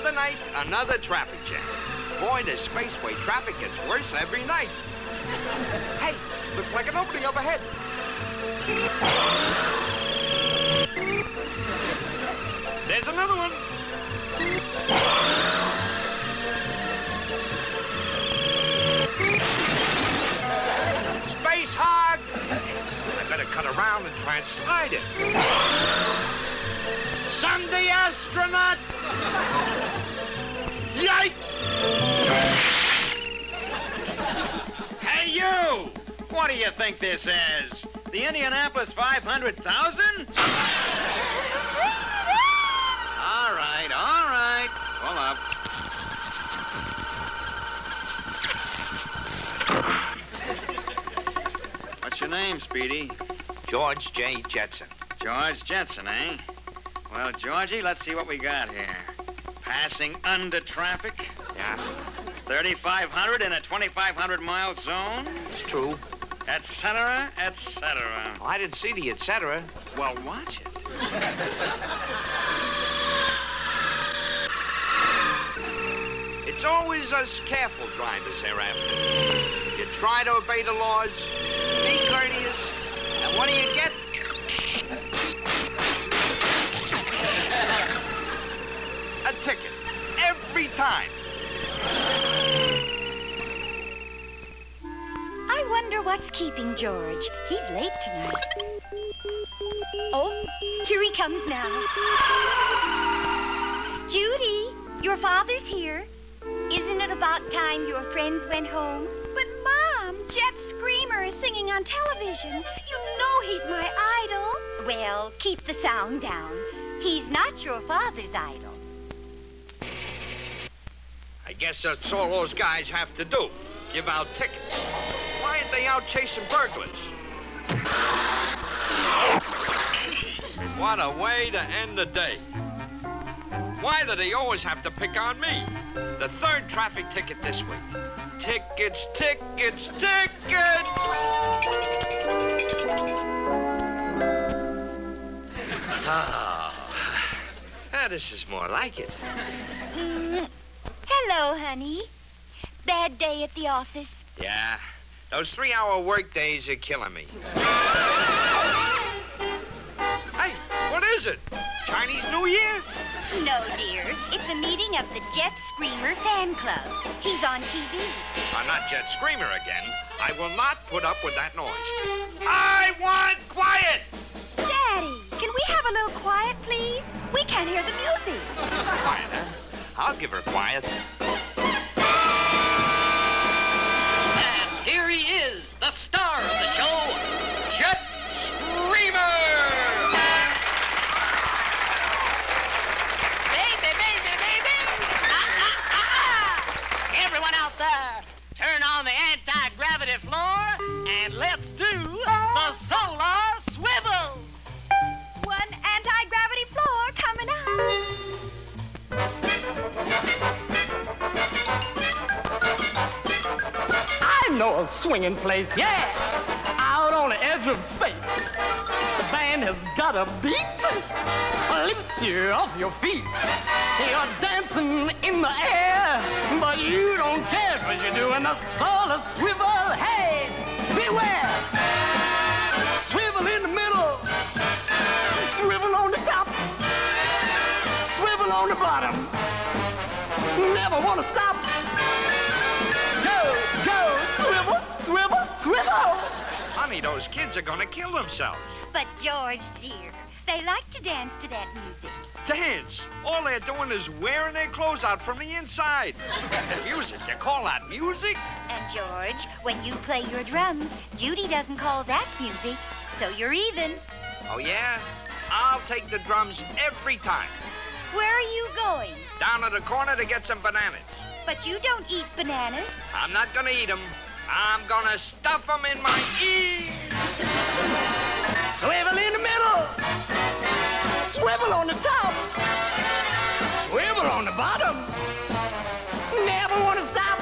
Another night, another traffic jam. Boy, the spaceway traffic gets worse every night. Hey, looks like an opening up ahead. There's another one. Space hog! I better cut around and try and slide it. Sunday astronaut! Yikes! Hey, you! What do you think this is? The Indianapolis 500,000? All right. Pull up. What's your name, Speedy? George J. Jetson. George Jetson, eh? Well, Georgie, let's see what we got here. Passing under traffic? Yeah, 3,500 in a 2,500-mile zone? it's true. Et cetera, et cetera. Well, I didn't see the et cetera. Well, watch it. It's always us careful drivers hereafter. You try to obey the laws, be courteous, and what do you get? A ticket. Every time. I wonder what's keeping George. He's late tonight. Oh, here he comes now. Judy, your father's here. Isn't it about time your friends went home? But, Mom, Jet Screamer is singing on television. You know he's my idol. Well, keep the sound down. He's not your father's idol. I guess that's all those guys have to do. Give out tickets. Why aren't they out chasing burglars? What a way to end the day. Why do they always have to pick on me? The third traffic ticket this week. Tickets, tickets, tickets! This is more like it. Hello, honey. Bad day at the office? Yeah, those 3-hour work days are killing me. Hey, what is it? Chinese New Year? No, dear. It's a meeting of the Jet Screamer fan club. He's on TV. I'm not Jet Screamer again. I will not put up with that noise. I want quiet! Daddy, can we have a little quiet, please? We can't hear the music. Quiet, huh? I'll give her quiet. And here he is, the star of the show, Jet Screamer! Baby, baby, baby! Everyone out there, turn on the anti-gravity floor and let's do the solar swivel! One anti-gravity floor coming up. I know a swinging place, yeah, out on the edge of space. The band has got a beat, lifts you off your feet. You're dancing in the air, but you don't care because you're doing a solar swivel. Hey, beware! Swivel in the middle, swivel on the top, swivel on the bottom. Never want to stop. Go, swivel, swivel, swivel. Honey, those kids are gonna kill themselves. But, George, dear, they like to dance to that music. Dance! All they're doing is wearing their clothes out from the inside. And music, you call that music? And, George, when you play your drums, Judy doesn't call that music, so you're even. Oh, yeah? I'll take the drums every time. Where are you going? Down to the corner to get some bananas. But you don't eat bananas. I'm not gonna eat them. I'm gonna stuff them in my ears. Swivel in the middle, swivel on the top, swivel on the bottom. Never want to stop.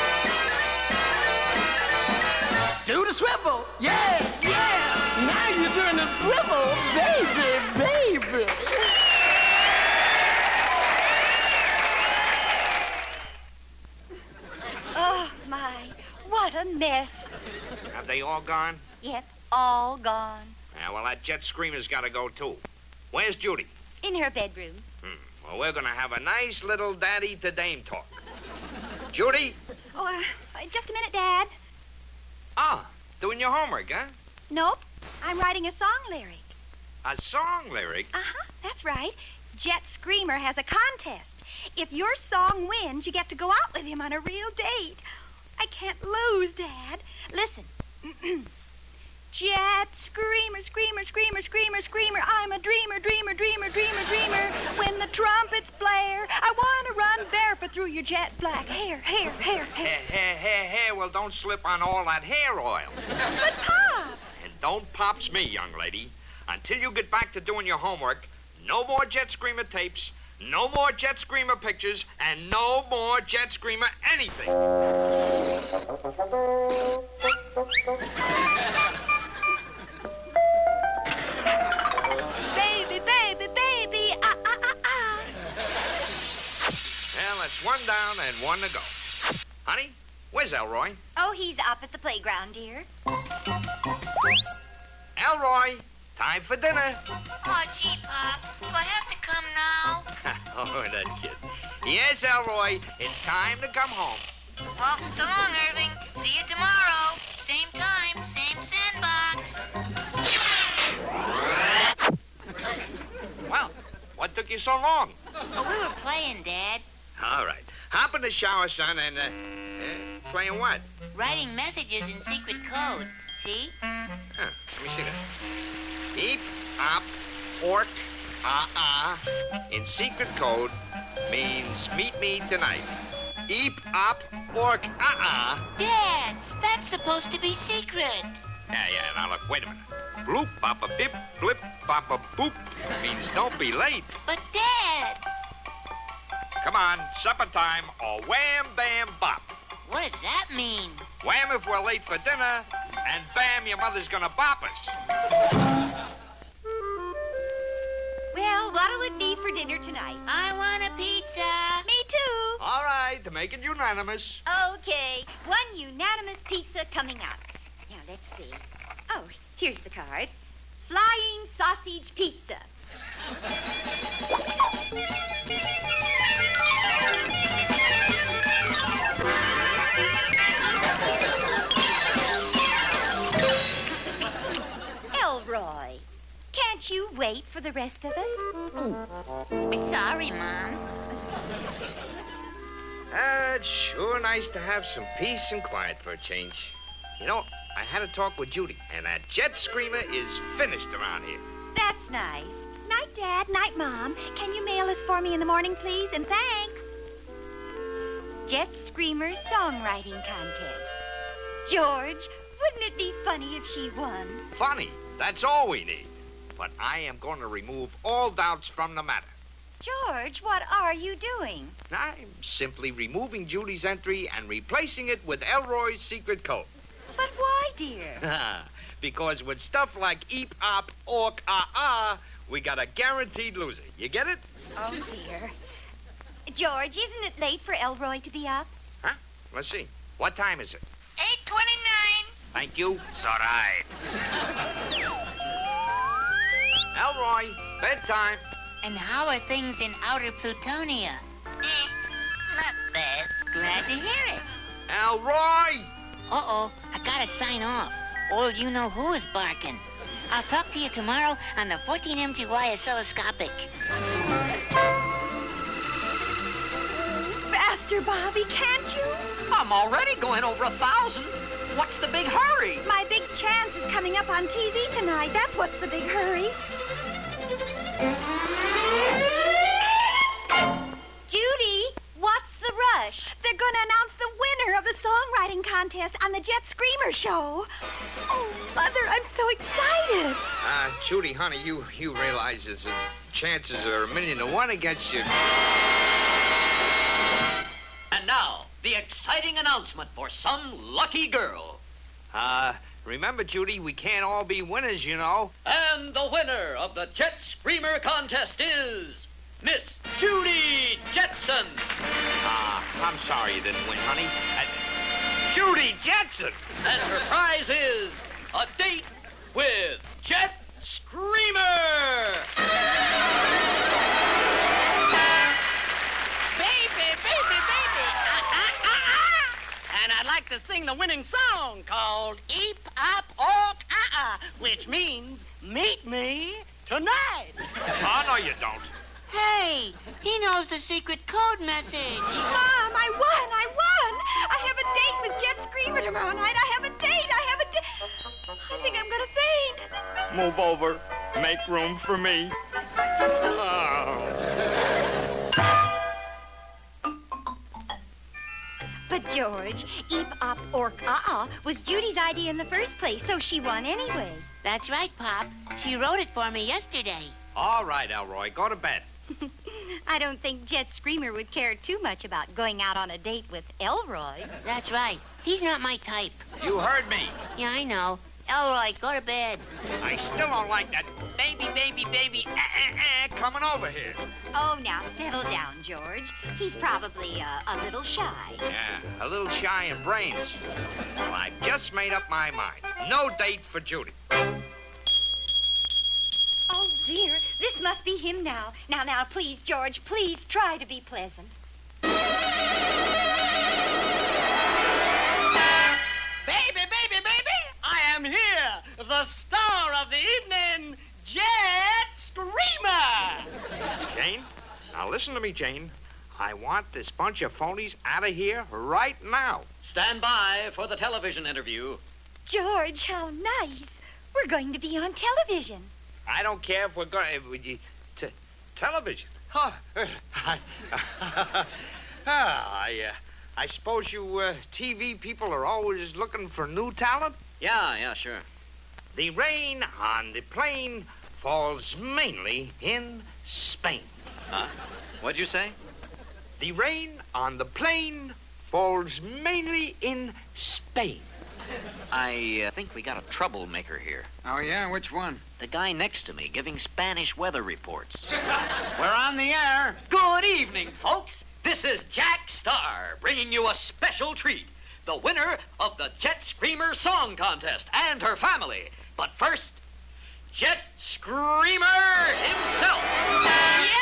Do the swivel, yeah, yeah. Now you're doing the swivel, baby, baby. Yes. Have they all gone? Yep, all gone. Yeah, well, that jet screamer's got to go, too. Where's Judy? In her bedroom. Well, we're going to have a nice little daddy-to-dame talk. Judy? Oh, just a minute, Dad. Ah, doing your homework, huh? Nope, I'm writing a song lyric. A song lyric? Uh-huh, that's right. Jet Screamer has a contest. If your song wins, you get to go out with him on a real date. I can't lose, Dad. Listen. Jet Screamer, screamer, screamer, screamer, screamer. I'm a dreamer, dreamer, dreamer, dreamer, dreamer. When the trumpets blare, I want to run barefoot through your jet black hair, hair, hair, hair. Hair. Well, don't slip on all that hair oil. But, Pop! And don't pops me, young lady. Until you get back to doing your homework, no more Jet Screamer tapes, no more Jet Screamer pictures, and no more Jet Screamer anything. Baby, baby, baby, ah, ah, ah, ah. Well, that's one down and one to go. Honey, where's Elroy? Oh, he's up at the playground, dear. Elroy, time for dinner. Oh, gee, Pop, do I have to come now? Oh, that kid. Yes, Elroy, it's time to come home. Well, so long, Irving. See you tomorrow. Same time, same sandbox. Well, what took you so long? Oh, we were playing, Dad. All right. Hop in the shower, son, and, playing what? Writing messages in secret code. See? Huh, let me see that. Eep, op, ork, in secret code means meet me tonight. Eep, op, ork, Dad, that's supposed to be secret. Yeah, now look, wait a minute. Bloop, papa, bip, blip, papa, boop means don't be late. But, Dad! Come on, supper time, or wham, bam, bop. What does that mean? Wham if we're late for dinner, and bam, your mother's gonna bop us. Well, what'll it be for dinner tonight? I want a pizza. Me too. All right, to make it unanimous. Okay, one unanimous pizza coming up. Now, let's see. Oh, here's the card. Flying Sausage Pizza. Elroy, can't you wait for the rest of us? Sorry, Mom. It's sure nice to have some peace and quiet for a change. You know, I had a talk with Judy, and that Jet Screamer is finished around here. That's nice. Night, Dad. Night, Mom. Can you mail this for me in the morning, please? And thanks. Jet Screamer Songwriting Contest. George, wouldn't it be funny if she won? Funny, that's all we need. But I am going to remove all doubts from the matter. George, what are you doing? I'm simply removing Judy's entry and replacing it with Elroy's secret code. But why, dear? Because with stuff like eep, op, ork, we got a guaranteed loser. You get it? Oh, dear. George, isn't it late for Elroy to be up? Huh? Let's see. What time is it? 8:29. Thank you. It's all right. Elroy, bedtime. And how are things in outer Plutonia? Not bad. Glad to hear it. Elroy! Uh-oh, I gotta sign off. All you know who is barking. I'll talk to you tomorrow on the 14MGY oscilloscopic. Faster, Bobby, can't you? I'm already going over 1,000. What's the big hurry? My big chance is coming up on TV tonight. That's what's the big hurry. Judy, what's the rush? They're going to announce the winner of the songwriting contest on the Jet Screamer show. Oh, Mother, I'm so excited. Judy, honey, you realize the chances are 1,000,000 to 1 against you. And now, the exciting announcement for some lucky girl. Remember, Judy, we can't all be winners, you know. And the winner of the Jet Screamer contest is Miss Judy Jetson. I'm sorry you didn't win, honey. Judy Jetson. And her prize is a date with Jet Screamer. And I'd like to sing the winning song called Eep, Up, Ork, which means meet me tonight. Oh, no, you don't. Hey, he knows the secret code message. Mom, I won! I have a date with Jet Screamer tomorrow night. I have a date. I think I'm gonna faint. Move over. Make room for me. But George, Eep, Op, Ork, was Judy's idea in the first place, so she won anyway. That's right, Pop. She wrote it for me yesterday. All right, Elroy, go to bed. I don't think Jet Screamer would care too much about going out on a date with Elroy. That's right. He's not my type. You heard me. Yeah, I know. Elroy, go to bed. I still don't like that baby coming over here. Oh, now settle down, George. He's probably a little shy. Yeah, a little shy in brains. Well, I've just made up my mind. No date for Judy. Oh, dear. This must be him now. Now, please, George, please try to be pleasant. Baby, I am here, the star of the evening, Jet Screamer. Jane, now listen to me, Jane. I want this bunch of phonies out of here right now. Stand by for the television interview. George, how nice. We're going to be on television. I don't care if we're going to television. Huh. I suppose you TV people are always looking for new talent? Yeah, sure. The rain on the plane falls mainly in Spain. What'd you say? The rain on the plane falls mainly in Spain. I think we got a troublemaker here. Oh, yeah? Which one? The guy next to me giving Spanish weather reports. We're on the air. Good evening, folks. This is Jack Starr bringing you a special treat. The winner of the Jet Screamer Song Contest and her family. But first, Jet Screamer himself. Yeah,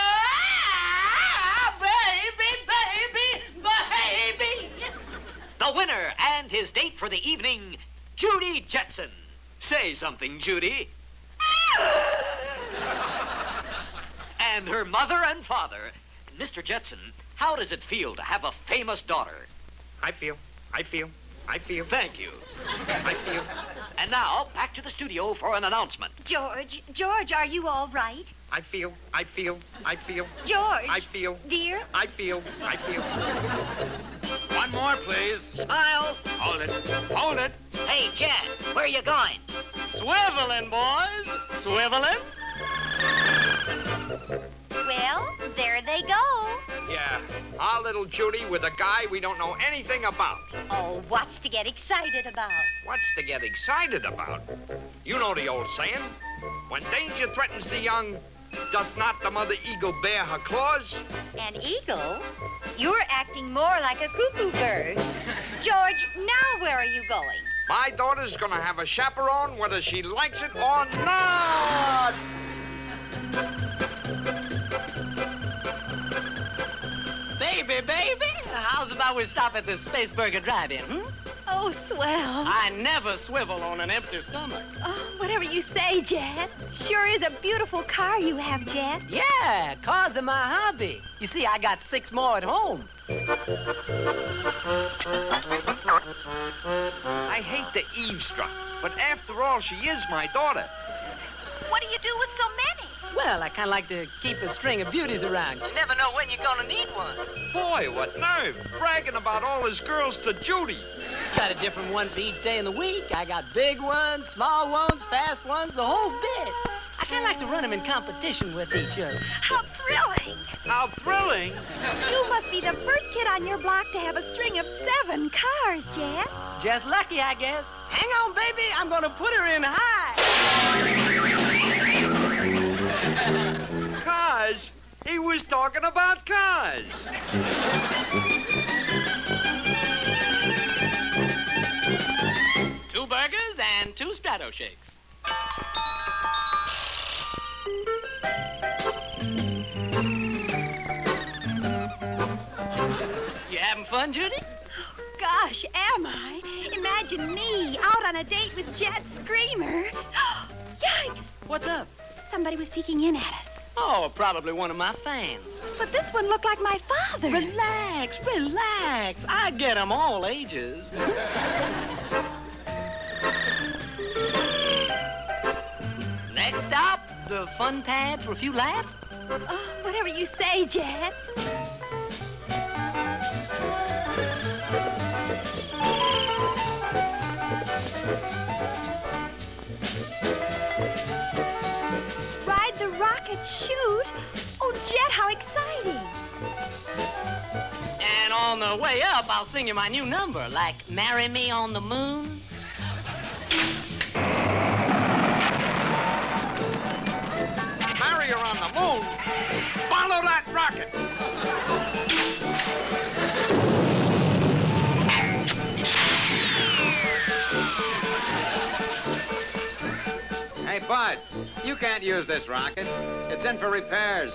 baby. The winner and his date for the evening, Judy Jetson. Say something, Judy. And her mother and father. Mr. Jetson, how does it feel to have a famous daughter? I feel. Thank you. I feel. And now, back to the studio for an announcement. George, are you all right? I feel. George. I feel. Dear. I feel. One more, please. Smile. Hold it. Hey, Jet, where are you going? Swiveling, boys. Swiveling. Well, there they go. Yeah, our little Judy with a guy we don't know anything about. Oh, what's to get excited about? What's to get excited about? You know the old saying. When danger threatens the young, doth not the mother eagle bare her claws? An eagle? You're acting more like a cuckoo bird. George, now where are you going? My daughter's gonna have a chaperone whether she likes it or not. Baby, how's about we stop at the Space Burger Drive-In, Oh, swell. I never swivel on an empty stomach. Oh, whatever you say, Jet. Sure is a beautiful car you have, Jet. Yeah, cars are my hobby. You see, I got 6 more at home. I hate to eavesdrop, but after all, she is my daughter. What do you do with so many? Well, I kind of like to keep a string of beauties around. You never know when you're gonna need one. Boy, what nerve, bragging about all his girls to Judy. Got a different one for each day in the week. I got big ones, small ones, fast ones, the whole bit. I kind of like to run them in competition with each other. How thrilling. How thrilling. You must be the first kid on your block to have a string of 7 cars, Jet. Just lucky, I guess. Hang on, baby. I'm gonna put her in high. Cars? He was talking about cars. shadow shakes. You having fun, Judy? Gosh, am I? Imagine me out on a date with Jet Screamer. Yikes! What's up? Somebody was peeking in at us. Oh, probably one of my fans. But this one looked like my father. Relax, relax. I get them all ages. Next stop, the fun pad for a few laughs. Oh, whatever you say, Jet. Ride the rocket chute? Oh, Jet, how exciting. And on the way up, I'll sing you my new number, like Marry Me on the Moon. Marry her on the moon. Follow that rocket. Hey, Bud, you can't use this rocket. It's in for repairs.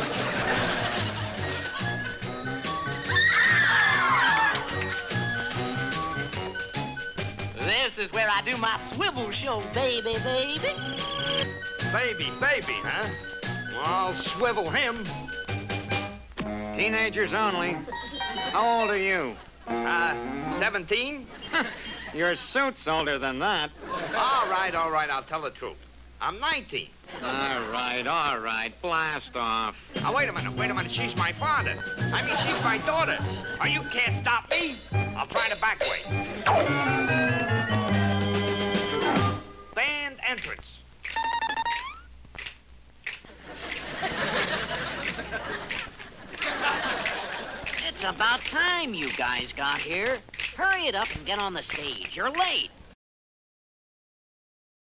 This is where I do my swivel show, baby, baby. Baby, huh? Well, I'll swivel him. Teenagers only. How old are you? 17? Your suit's older than that. All right, I'll tell the truth. I'm 19. All right. Blast off. Now, wait a minute. She's my father. I mean, she's my daughter. Oh, you can't stop me. I'll try the back way. Band entrance. It's about time you guys got here. Hurry it up and get on the stage. You're late.